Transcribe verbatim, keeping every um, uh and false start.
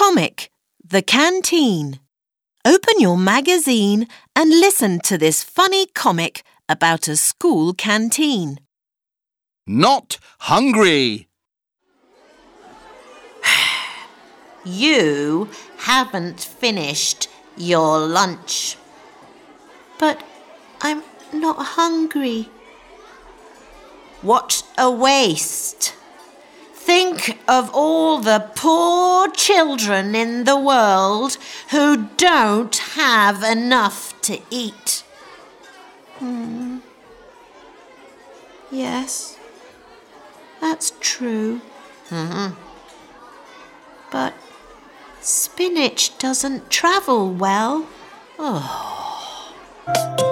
Comic, The Canteen. Open your magazine and listen to this funny comic about a school canteen. Not hungry. You haven't finished your lunch. But I'm not hungry. What a waste! Think of all the poor children in the world who don't have enough to eat. Hmm. Yes, that's true. Mm-hmm. But spinach doesn't travel well. Oh.